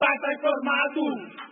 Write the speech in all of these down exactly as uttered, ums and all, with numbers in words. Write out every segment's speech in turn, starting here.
Passa informado.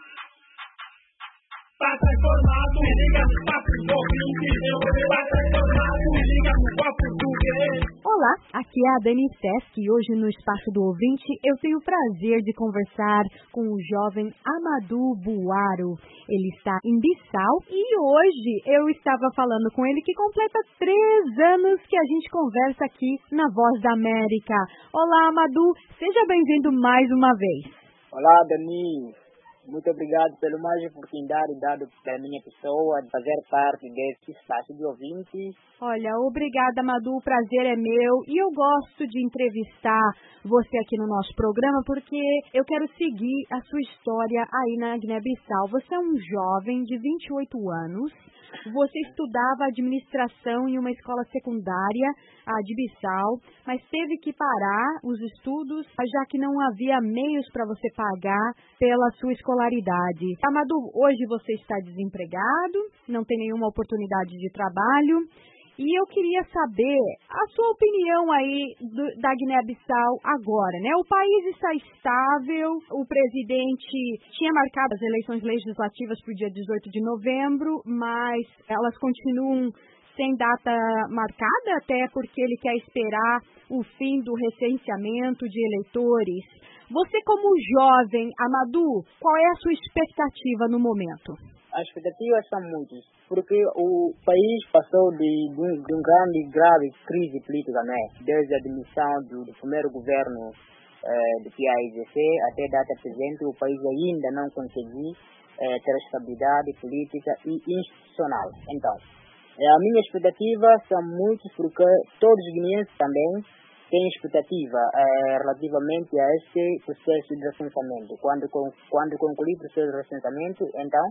Passa informado. Me liga no papo ouvinte. Eu vou passa informado. Me liga no papo português. Olá, aqui é a Dani Sesc e hoje no Espaço do Ouvinte eu tenho o prazer de conversar com o jovem Amadou Buaro. Ele está em Bissau e hoje eu estava falando com ele que completa três anos que a gente conversa aqui na Voz da América. Olá, Amadou, seja bem-vindo mais uma vez. Olá, Dani. Muito obrigado pela mais oportunidade dada pela minha pessoa de fazer parte desse espaço de ouvinte. Olha, obrigada, Amadou, o prazer é meu e eu gosto de entrevistar você aqui no nosso programa porque eu quero seguir a sua história aí na Guiné-Bissau. Você é um jovem de vinte e oito anos, você estudava administração em uma escola secundária a de Bissau, mas teve que parar os estudos já que não havia meios para você pagar pela sua escolaridade. Amadou, hoje você está desempregado, não tem nenhuma oportunidade de trabalho. E eu queria saber a sua opinião aí do, da Guiné-Bissau agora, né? O país está estável, o presidente tinha marcado as eleições legislativas para o dia dezoito de novembro, mas elas continuam sem data marcada, até porque ele quer esperar o fim do recenseamento de eleitores. Você como jovem, Amadou, qual é a sua expectativa no momento? As expectativas são muitas, porque o país passou de, de, um, de um grande e grave crise política, né? Desde a demissão do, do primeiro governo eh, do P A I G C até a data presente, o país ainda não conseguiu eh, ter estabilidade política e institucional. Então, eh, a minha expectativa são muitas, porque todos os guineenses também têm expectativa eh, relativamente a este processo de recenseamento. Quando, quando concluir o processo de recenseamento, então,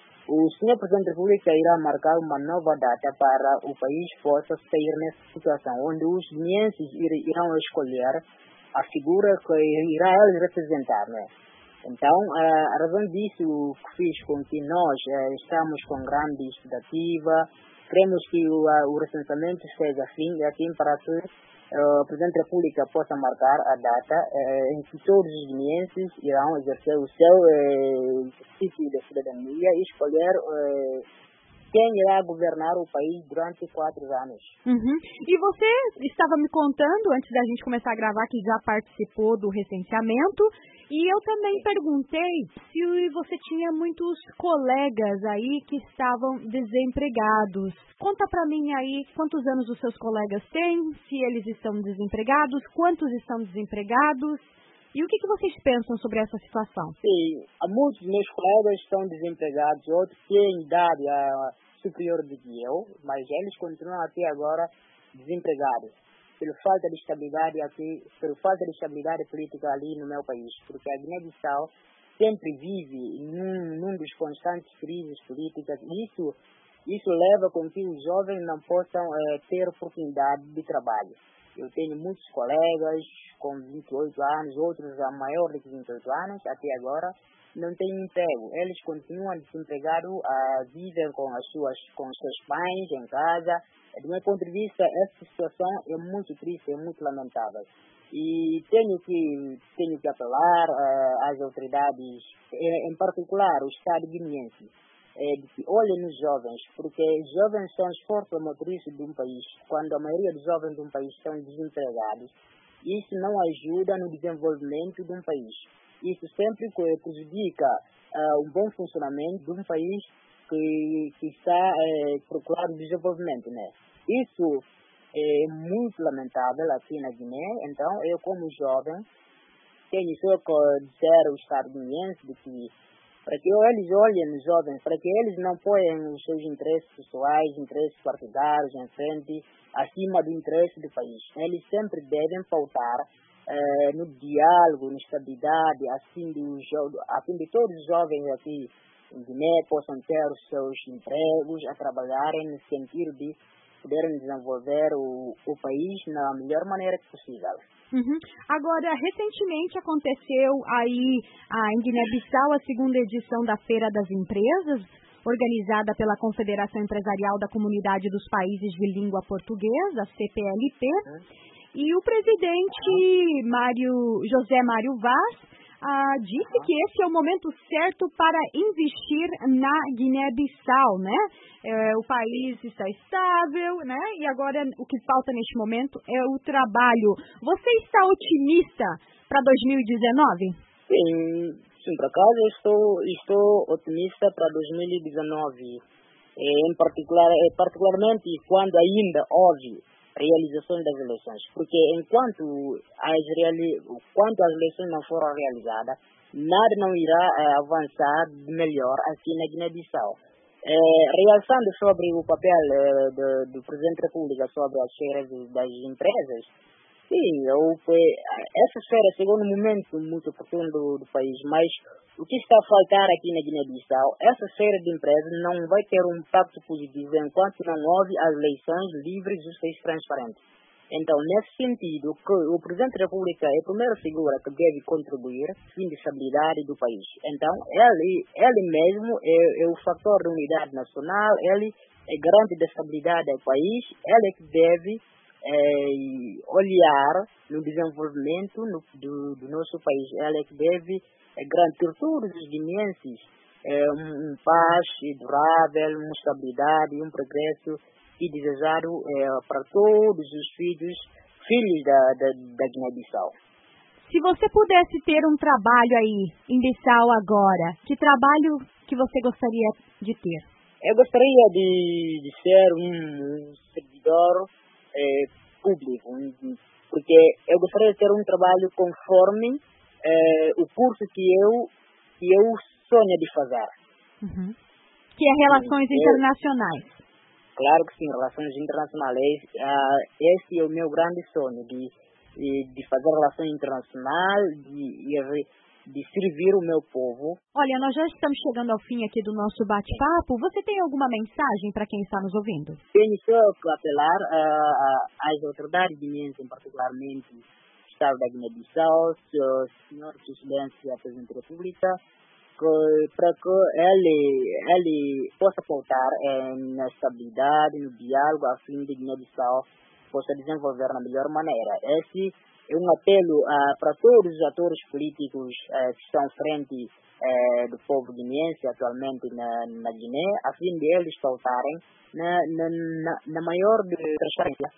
o senhor Presidente da República irá marcar uma nova data para o país possa sair nessa situação, onde os guineenses irão escolher a figura que irá eles representar, né? Então, a razão disso que fez com que nós estamos com grande expectativa, queremos que o, o recenseamento seja assim, assim para que o Presidente da República possa marcar a data eh, em que todos os guineenses irão exercer o seu eh, exercício de cidadania e escolher eh, quem irá governar o país durante quatro anos. Uhum. E você estava me contando, antes da gente começar a gravar, que já participou do recenseamento, e eu também perguntei se você tinha muitos colegas aí que estavam desempregados. Conta pra mim aí quantos anos os seus colegas têm, se eles estão desempregados, quantos estão desempregados, e o que, que vocês pensam sobre essa situação? Sim, muitos dos meus colegas estão desempregados, outros têm idade uh, superior do que eu, mas eles continuam até agora desempregados, pela falta de estabilidade aqui, pela falta de estabilidade política ali no meu país, porque a Guiné-Bissau sempre vive num, num dos constantes crises políticas, e isso, isso leva com que os jovens não possam uh, ter oportunidade de trabalho. Eu tenho muitos colegas com vinte e oito anos, outros a maior de vinte e oito anos, até agora, não têm emprego. Eles continuam desempregados, uh, vivem com, as suas, com os seus pais em casa. Do meu ponto de vista, essa situação é muito triste, é muito lamentável. E tenho que, tenho que apelar uh, às autoridades, em particular o Estado guineense, de que olhem nos jovens, porque os jovens são as forças motrizes de um país. Quando a maioria dos jovens de um país estão desempregados, isso não ajuda no desenvolvimento de um país. Isso sempre prejudica uh, um bom funcionamento de um país que, que está uh, procurando desenvolvimento, né? Isso é muito lamentável aqui na Guiné. Então, eu como jovem, tenho só que dizer ao Estado guineense de que para que eles olhem nos jovens, para que eles não ponham os seus interesses pessoais, interesses partidários em frente, acima do interesse do país. Eles sempre devem pautar eh, no diálogo, na estabilidade, assim de, assim de todos os jovens aqui em Guiné possam ter os seus empregos, a trabalharem no sentido de poderem desenvolver o, o país na melhor maneira possível. Uhum. Agora, recentemente aconteceu aí ah, em Guiné-Bissau a segunda edição da Feira das Empresas, organizada pela Confederação Empresarial da Comunidade dos Países de Língua Portuguesa, a C P L P, uhum. E o presidente Mário, José Mário Vaz ah, disse que esse é o momento certo para investir na Guiné-Bissau, né? É, o país está estável, né? E agora o que falta neste momento é o trabalho. Você está otimista para dois mil e dezenove? Sim, sim, por acaso eu estou, estou otimista para dois mil e dezenove. Em particular, particularmente quando ainda houve realizações das eleições, porque enquanto as, reali enquanto as eleições não foram realizadas, nada não irá eh, avançar melhor aqui na Guiné-Bissau. Eh, realçando sobre o papel eh, do, do Presidente da República sobre as feiras das empresas, sim, eu, essa feira chegou num momento muito oportuno do, do país, mas o que está a faltar aqui na Guiné-Bissau, essa feira de empresas não vai ter um impacto positivo enquanto não houve as eleições livres, justas e transparentes. Então, nesse sentido, que o Presidente da República é a primeira figura que deve contribuir ao fim de estabilidade do país. Então, ele, ele mesmo é, é o fator de unidade nacional, ele é garante da estabilidade do país, ele é que deve é, olhar no desenvolvimento no, do, do nosso país, ele é que deve é, garantir todos os guineenses é, um, um paz durável, uma estabilidade, um progresso e desejado é, para todos os filhos, filhos da, da, da Guiné-Bissau. Se você pudesse ter um trabalho aí em Bissau agora, que trabalho que você gostaria de ter? Eu gostaria de, de ser um servidor é, público, porque eu gostaria de ter um trabalho conforme é, o curso que eu, que eu sonho de fazer. Uhum. Que é Relações eu, Internacionais. Claro que sim, Relações Internacionais. Uh, esse é o meu grande sonho, de, de fazer relações internacionais, de, de servir o meu povo. Olha, nós já estamos chegando ao fim aqui do nosso bate-papo. Você tem alguma mensagem para quem está nos ouvindo? Tenho só que apelar uh, às autoridades guineenses, particularmente o Estado da Guiné-Bissau, o senhor Excelência Presidente da República, para que ele, ele possa pautar eh, na estabilidade, no diálogo, a fim de Guiné-Bissau possa desenvolver na melhor maneira. Esse é um apelo uh, para todos os atores políticos uh, que estão à frente uh, do povo guineense atualmente na, na Guiné, a fim de eles pautarem na, na, na, na maior transparência